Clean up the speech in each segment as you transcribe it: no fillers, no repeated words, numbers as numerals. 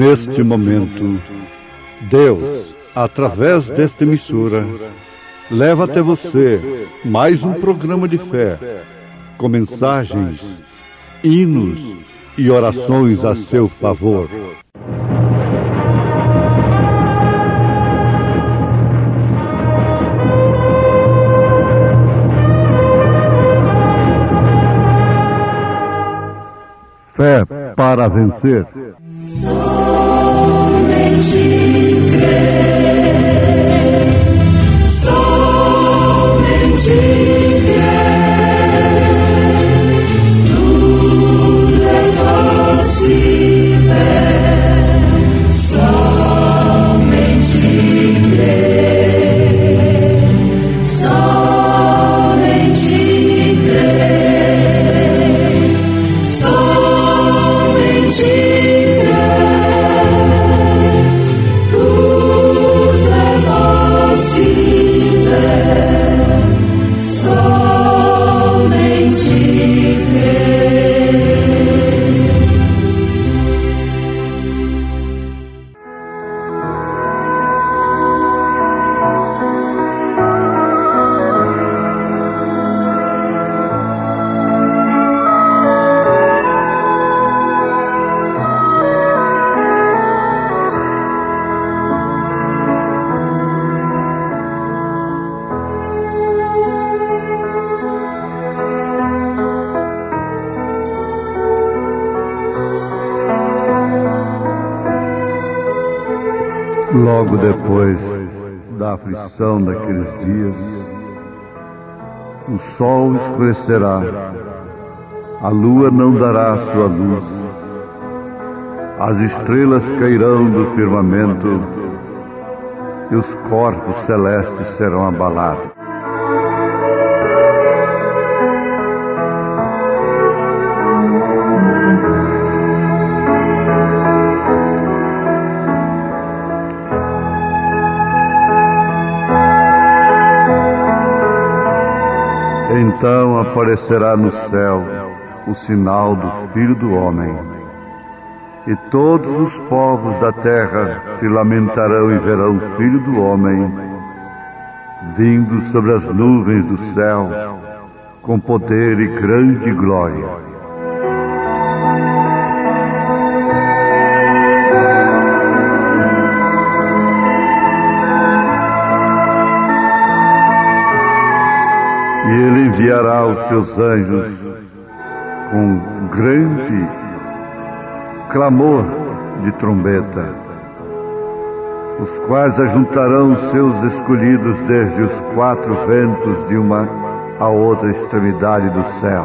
neste momento, Deus, através desta emissora, leva até você mais um programa de fé, com mensagens, hinos e orações a seu favor. Fé para vencer. Somente crer, somente crer, tudo é possível, somente crer, somente crer, somente Logo depois da aflição daqueles dias, o sol escurecerá, a lua não dará sua luz, as estrelas cairão do firmamento e os corpos celestes serão abalados. Então aparecerá no céu o sinal do Filho do Homem, e todos os povos da terra se lamentarão e verão o Filho do Homem vindo sobre as nuvens do céu com poder e grande glória. E ele enviará os seus anjos com grande clamor de trombeta, os quais ajuntarão os seus escolhidos desde os quatro ventos de uma a outra extremidade do céu.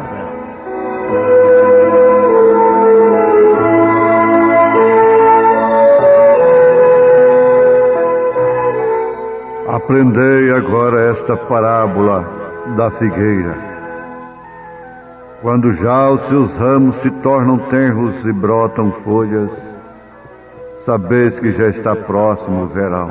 Aprendei agora esta parábola da figueira. Quando já os seus ramos se tornam tenros e brotam folhas, sabeis que já está próximo o verão.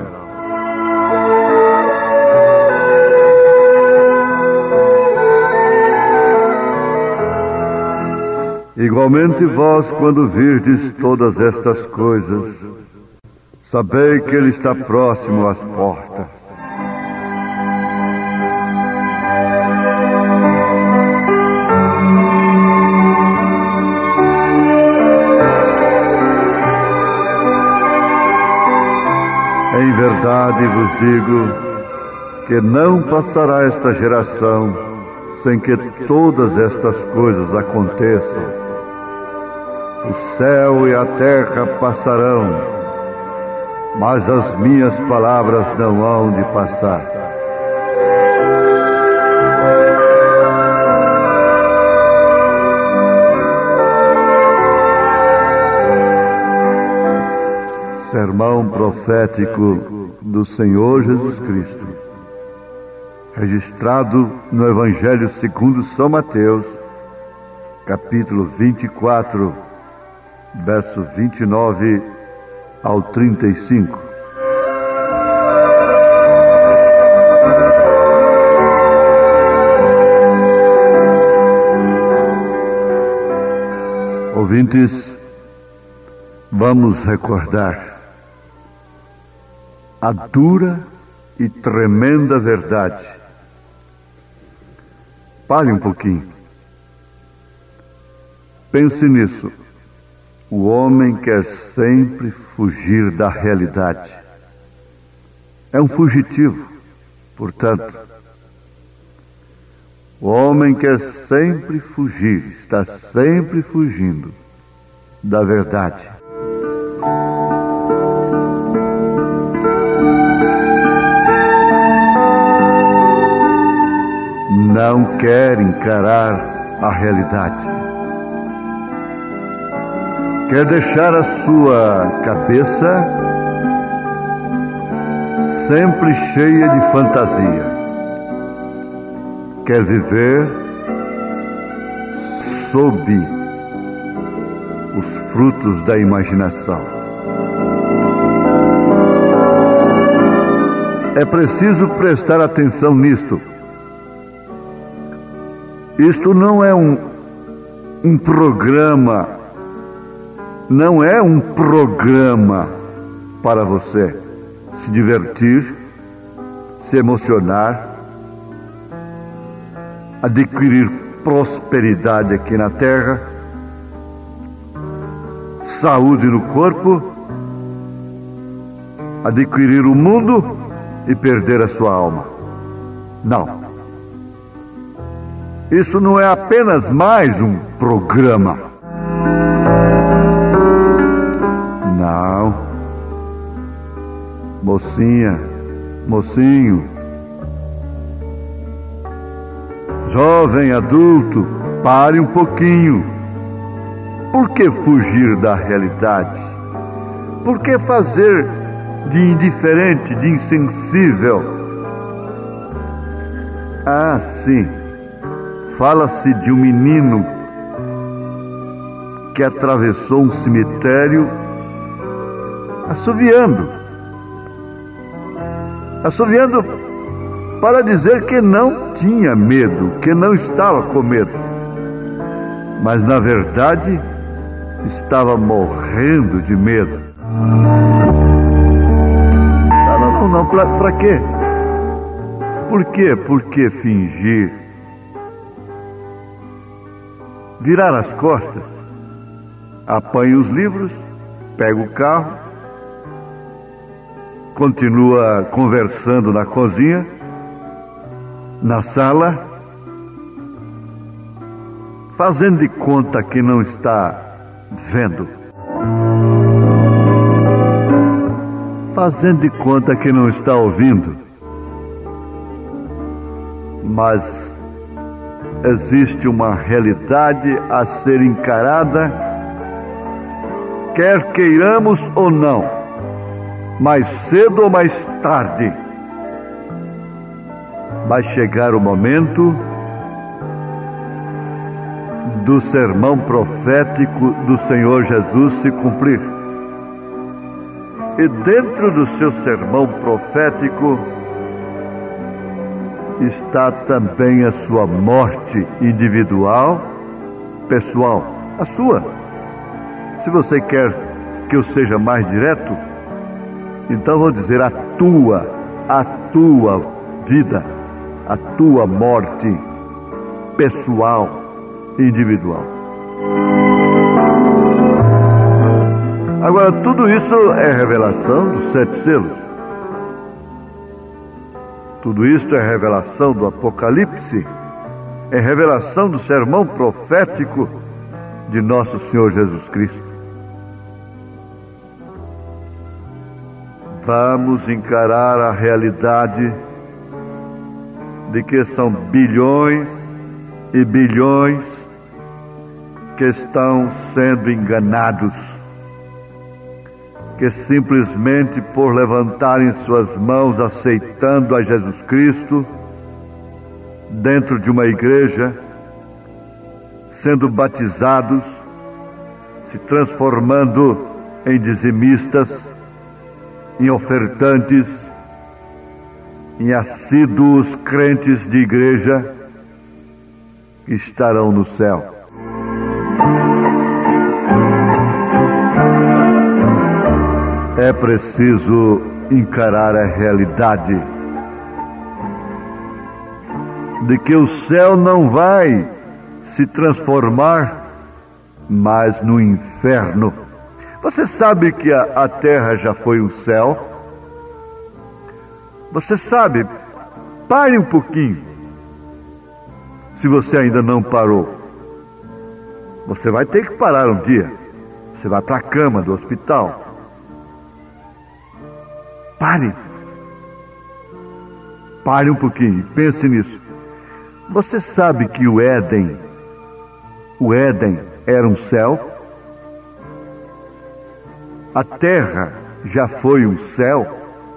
Igualmente vós, quando virdes todas estas coisas, sabei que ele está próximo às portas. Em verdade vos digo que não passará esta geração sem que todas estas coisas aconteçam. O céu e a terra passarão, mas as minhas palavras não hão de passar. Sermão profético do Senhor Jesus Cristo, registrado no Evangelho segundo São Mateus, capítulo 24, verso 29 ao 35. Ouvintes, vamos recordar a dura e tremenda verdade. Pare um pouquinho. Pense nisso. O homem quer sempre fugir da realidade. É um fugitivo, portanto. O homem quer sempre fugir, está sempre fugindo da verdade. Não quer encarar a realidade. Quer deixar a sua cabeça sempre cheia de fantasia. Quer viver sob os frutos da imaginação. É preciso prestar atenção nisto. Isto não é um programa, não é um programa para você se divertir, se emocionar, adquirir prosperidade aqui na terra, saúde no corpo, adquirir o mundo e perder a sua alma. Não. Isso não é apenas mais um programa. Não. Mocinha, mocinho, jovem, adulto, pare um pouquinho. Por que fugir da realidade? Por que fazer de indiferente, de insensível? Ah, sim. Fala-se de um menino que atravessou um cemitério assoviando para dizer que não tinha medo, que não estava com medo. Mas, na verdade, estava morrendo de medo. Não, para quê? Por quê? Por que fingir? Virar as costas, apanha os livros, pega o carro, continua conversando na cozinha, na sala, fazendo de conta que não está vendo, fazendo de conta que não está ouvindo. Mas existe uma realidade a ser encarada, quer queiramos ou não, mais cedo ou mais tarde. Vai chegar o momento do sermão profético do Senhor Jesus se cumprir. E dentro do seu sermão profético está também a sua morte individual, pessoal, a sua. Se você quer que eu seja mais direto, então vou dizer a tua vida, a tua morte pessoal, individual. Agora, tudo isso é revelação dos 7 selos. Tudo isto é revelação do Apocalipse, é revelação do sermão profético de nosso Senhor Jesus Cristo. Vamos encarar a realidade de que são bilhões e bilhões que estão sendo enganados, que simplesmente por levantarem suas mãos aceitando a Jesus Cristo dentro de uma igreja, sendo batizados, se transformando em dizimistas, em ofertantes, em assíduos crentes de igreja, que estarão no céu. É preciso encarar a realidade de que o céu não vai se transformar mais no inferno. Você sabe que a terra já foi o céu? Você sabe? Pare um pouquinho. Se você ainda não parou, você vai ter que parar um dia. Você vai para a cama do hospital. Pare. Pare um pouquinho e pense nisso. Você sabe que o Éden era um céu? A terra já foi um céu?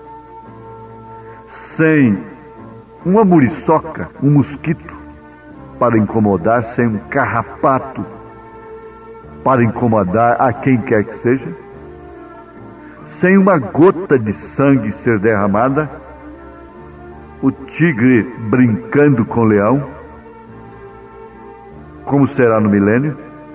Sem uma muriçoca, um mosquito para incomodar, sem um carrapato para incomodar a quem quer que seja, sem uma gota de sangue ser derramada, o tigre brincando com o leão, como será no milênio?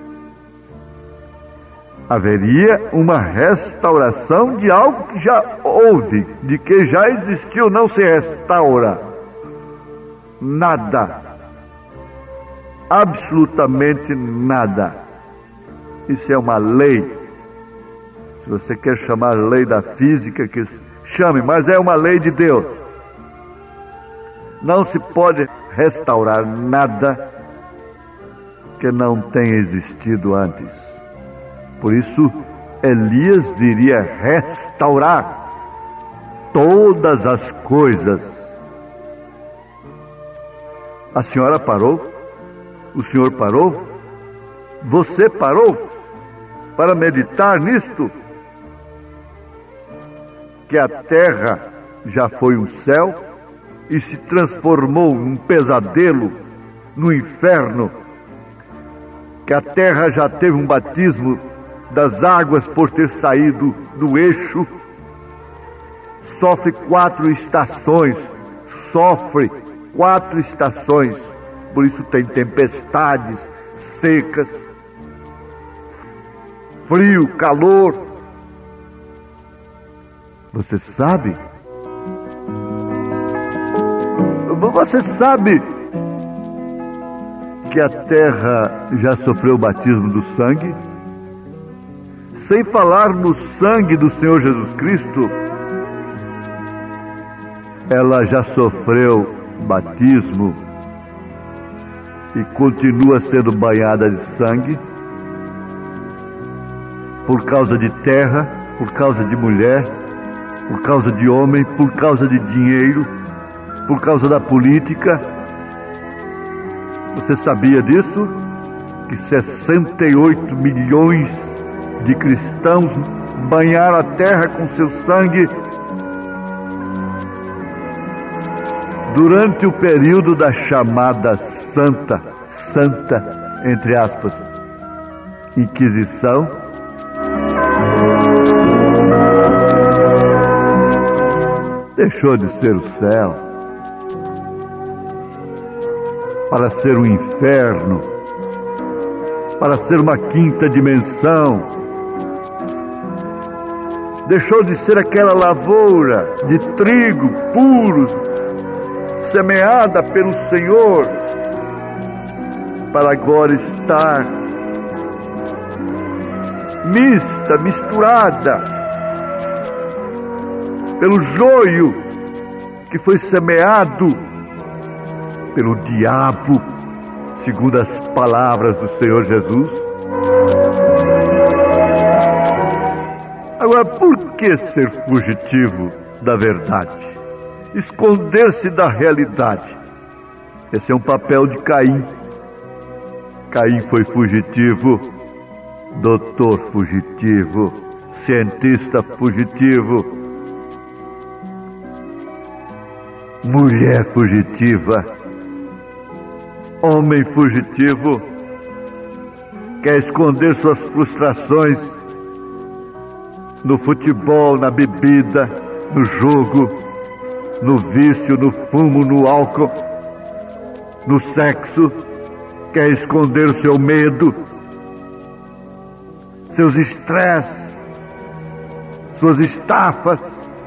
Haveria uma restauração de algo que já houve, de que já existiu, não se restaura nada, absolutamente nada. Isso é uma lei. Se você quer chamar lei da física, que chame, mas é uma lei de Deus. Não se pode restaurar nada que não tenha existido antes. Por isso, Elias viria restaurar todas as coisas. A senhora parou? O senhor parou? Você parou para meditar nisto? Que a terra já foi um céu e se transformou num pesadelo, no inferno. Que a terra já teve um batismo das águas por ter saído do eixo. Sofre 4 estações, por isso tem tempestades, secas, frio, calor. Você sabe que a terra já sofreu o batismo do sangue? Sem falar no sangue do Senhor Jesus Cristo, ela já sofreu batismo e continua sendo banhada de sangue por causa de terra, por causa de mulher, por causa de homem, por causa de dinheiro, por causa da política. Você sabia disso? Que 68 milhões de cristãos banharam a terra com seu sangue durante o período da chamada santa, entre aspas, Inquisição. Deixou de ser o céu para ser um inferno, para ser uma quinta dimensão. Deixou de ser aquela lavoura de trigo puros, semeada pelo Senhor, para agora estar misturada pelo joio que foi semeado pelo diabo, segundo as palavras do Senhor Jesus. Agora, por que ser fugitivo da verdade? Esconder-se da realidade. Esse é um papel de Caim. Caim foi fugitivo, doutor fugitivo, cientista fugitivo, mulher fugitiva, homem fugitivo, quer esconder suas frustrações no futebol, na bebida, no jogo, no vício, no fumo, no álcool, no sexo, quer esconder o seu medo, seus estresses, suas estafas,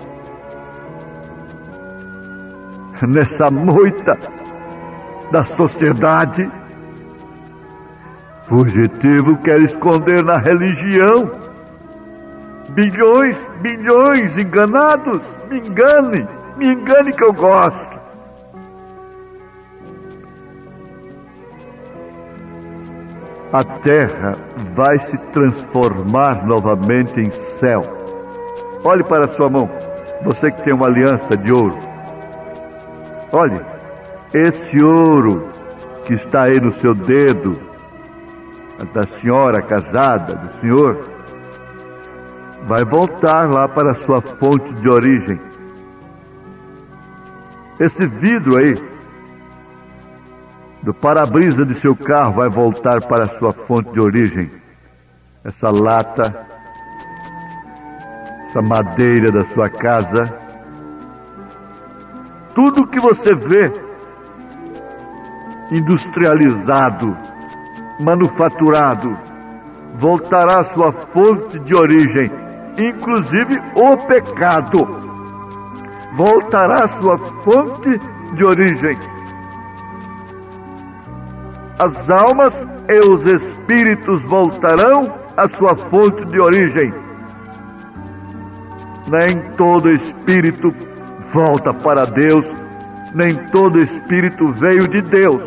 nessa moita da sociedade. Fugitivo quer esconder na religião. Bilhões enganados. Me engane que eu gosto. A terra vai se transformar novamente em céu. Olhe para a sua mão, você que tem uma aliança de ouro. Olhe, esse ouro que está aí no seu dedo, da senhora casada, do senhor, vai voltar lá para a sua fonte de origem. Esse vidro aí, do para-brisa de seu carro, vai voltar para a sua fonte de origem. Essa lata, essa madeira da sua casa, tudo que você vê industrializado, manufaturado, voltará à sua fonte de origem, inclusive o pecado. Voltará à sua fonte de origem. As almas e os espíritos voltarão à sua fonte de origem. Nem todo espírito volta para Deus, nem todo espírito veio de Deus.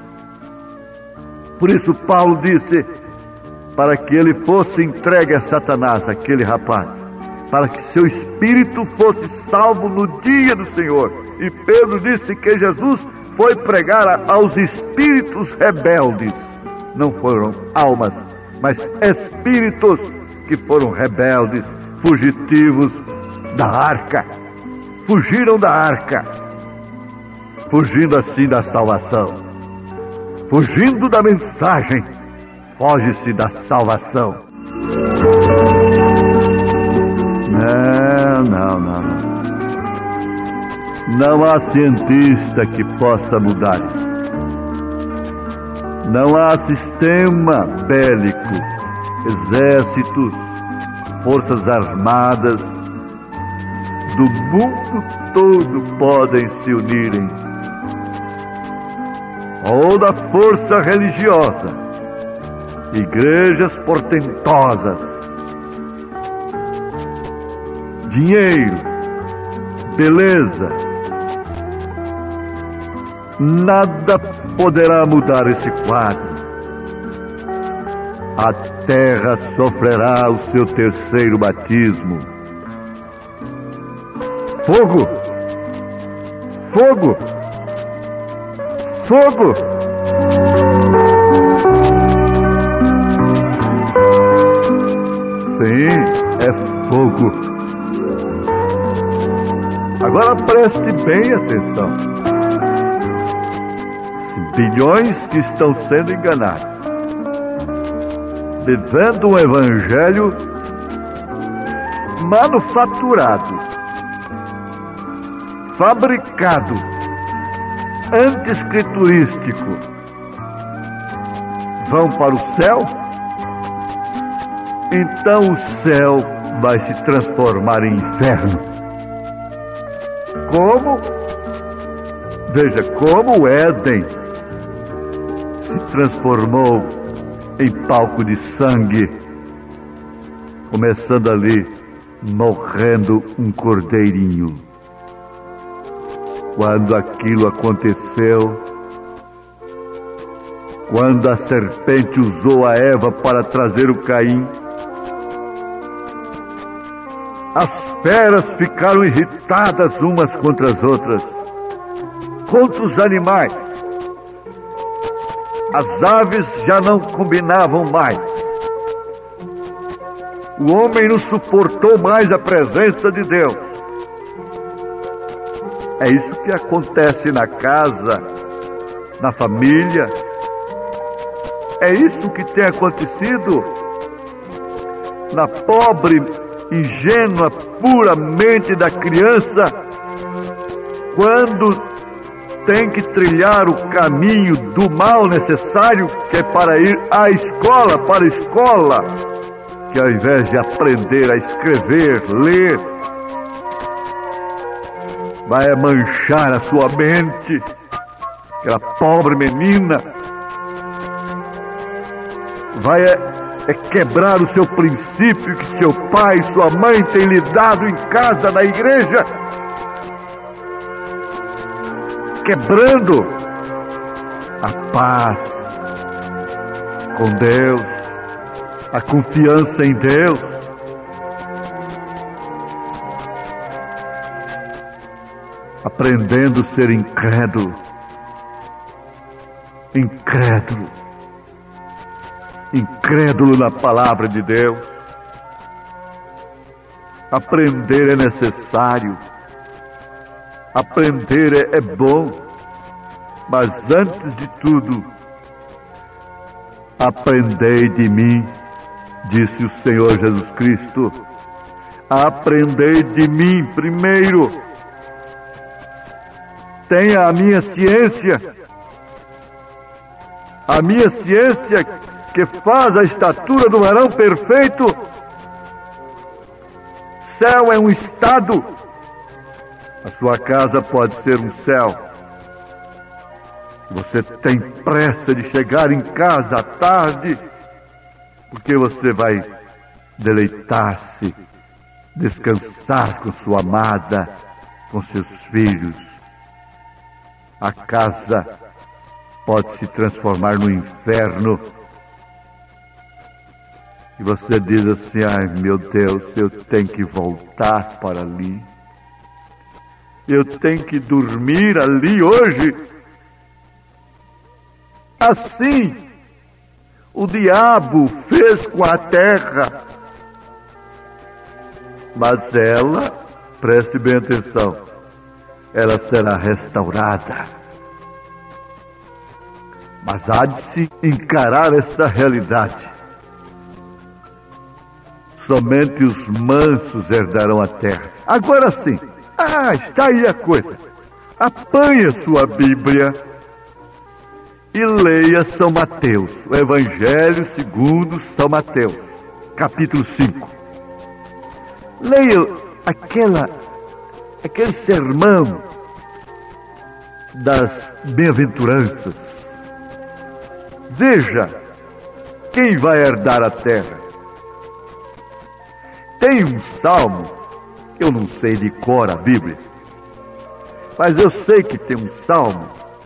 Por isso Paulo disse, para que ele fosse entregue a Satanás, aquele rapaz, para que seu espírito fosse salvo no dia do Senhor. E Pedro disse que Jesus foi pregar aos espíritos rebeldes. Não foram almas, mas espíritos que foram rebeldes, fugitivos da arca. Fugiram da arca, fugindo assim da salvação. Fugindo da mensagem, foge-se da salvação. Não. Não há cientista que possa mudar isso. Não há sistema bélico, exércitos, forças armadas do mundo todo podem se unirem, ou da força religiosa, igrejas portentosas, dinheiro, beleza, nada poderá mudar esse quadro. A terra sofrerá o seu terceiro batismo. Fogo! Fogo! Fogo! Sim, é fogo. Agora preste bem atenção. Bilhões que estão sendo enganados, vivendo um evangelho manufaturado, fabricado, anti-escriturístico, vão para o céu. Então o céu vai se transformar em inferno. Como? Veja, como o Éden se transformou em palco de sangue, começando ali, morrendo um cordeirinho. Quando aquilo aconteceu, quando a serpente usou a Eva para trazer o Caim, as feras ficaram irritadas umas contra as outras, contra os animais. As aves já não combinavam mais. O homem não suportou mais a presença de Deus. É isso que acontece na casa, na família. É isso que tem acontecido na pobre, ingênua, pura mente da criança, quando tem que trilhar o caminho do mal necessário, que é para ir à escola, para a escola. que ao invés de aprender a escrever, ler, vai manchar a sua mente, aquela pobre menina, vai quebrar o seu princípio que seu pai e sua mãe têm lhe dado em casa, na igreja, quebrando a paz com Deus, a confiança em Deus. Aprendendo a ser incrédulo, incrédulo na palavra de Deus. Aprender é necessário, aprender é bom, mas antes de tudo, aprendei de mim, disse o Senhor Jesus Cristo. Aprendei de mim primeiro. Tenha a minha ciência que faz a estatura do varão perfeito. Céu é um estado, a sua casa pode ser um céu. Você tem pressa de chegar em casa à tarde, porque você vai deleitar-se, descansar com sua amada, com seus filhos. A casa pode se transformar no inferno. E você diz assim: ai meu Deus, eu tenho que voltar para ali. Eu tenho que dormir ali hoje. Assim, o diabo fez com a terra. Mas ela, preste bem atenção, ela será restaurada. Mas há de se encarar esta realidade. Somente os mansos herdarão a terra. Agora sim, está aí a coisa. Apanhe sua Bíblia e leia São Mateus, o Evangelho segundo São Mateus, capítulo 5. Leia aquele sermão das bem-aventuranças. Veja quem vai herdar a terra. Tem um salmo, eu não sei de cor a Bíblia, mas eu sei que tem um salmo,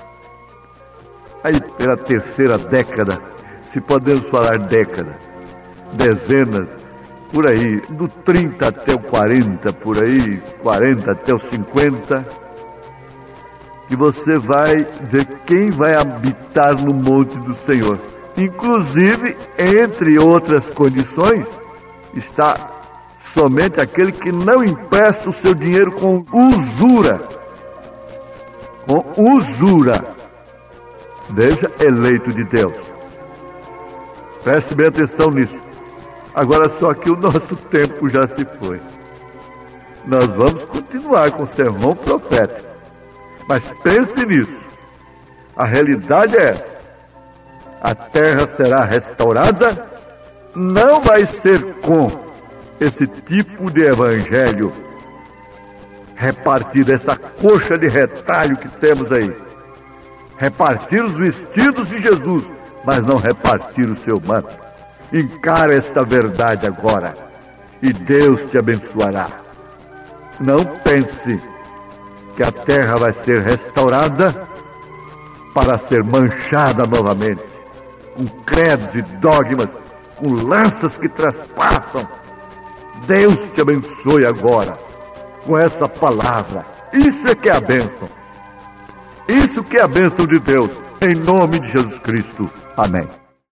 aí pela terceira década, se podemos falar década, dezenas, por aí, do 30 até o 40, por aí, 40 até o 50, que você vai ver quem vai habitar no monte do Senhor. Inclusive, entre outras condições, está somente aquele que não empresta o seu dinheiro com usura. Com usura. Veja, eleito de Deus. Preste bem atenção nisso. Agora só que o nosso tempo já se foi. Nós vamos continuar com o sermão profético. Mas pense nisso. A realidade é essa. A terra será restaurada. Não vai ser com esse tipo de evangelho repartir essa coxa de retalho que temos aí. Repartir os vestidos de Jesus, mas não repartir o seu manto. Encara esta verdade agora e Deus te abençoará. Não pense que a terra vai ser restaurada para ser manchada novamente, com credos e dogmas, com lanças que traspassam. Deus te abençoe agora com essa palavra. Isso é que é a bênção. Isso que é a bênção de Deus. Em nome de Jesus Cristo. Amém.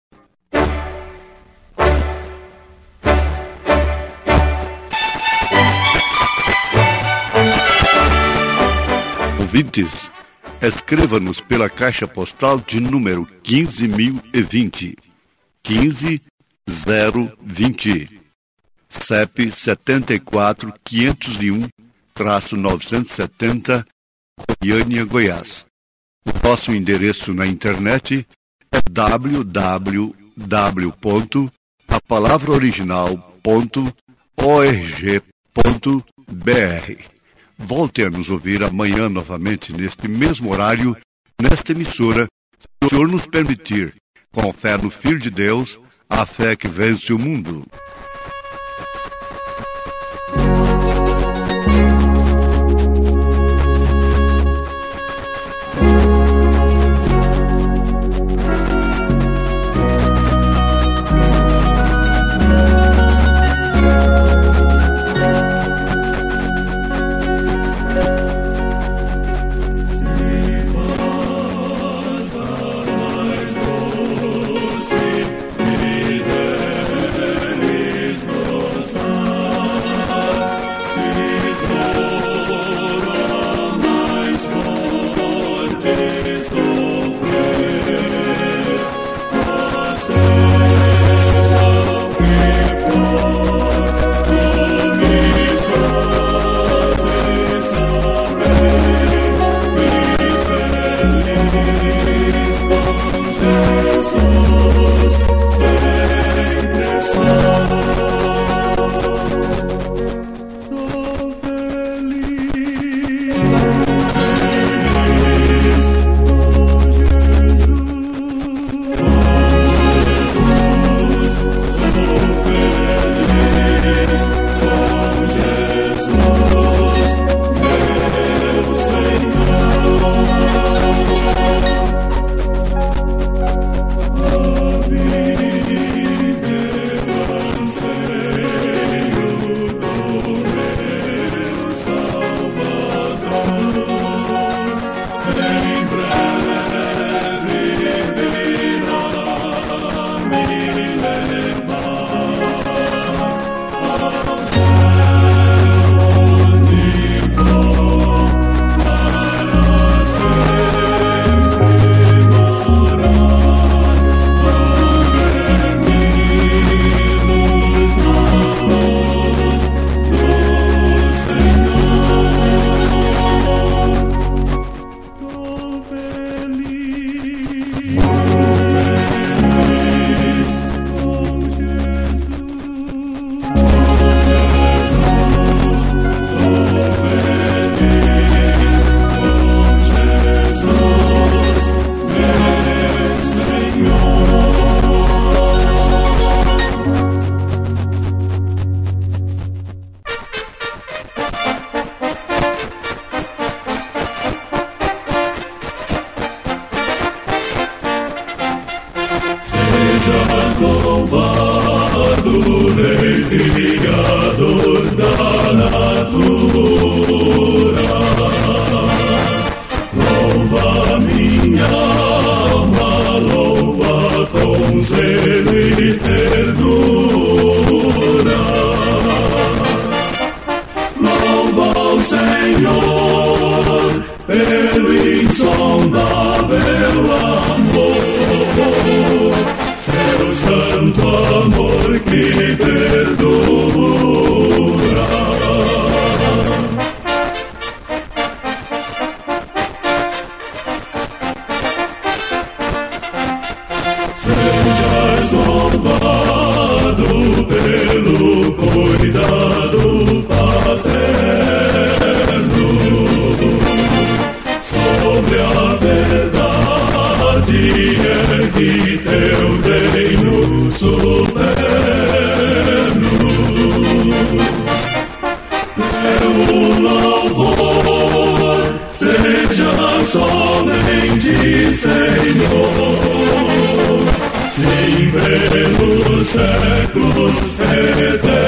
Ouvintes, escreva-nos pela caixa postal de número 15.020, 15020. CEP 74-501-970, Goiânia, Goiás. O nosso endereço na internet é www.apostolado.com.br. palavraoriginal.org.br. Volte a nos ouvir amanhã novamente neste mesmo horário, nesta emissora, se o Senhor nos permitir, com fé no Filho de Deus, a fé que vence o mundo. Sim, pelos séculos eternos.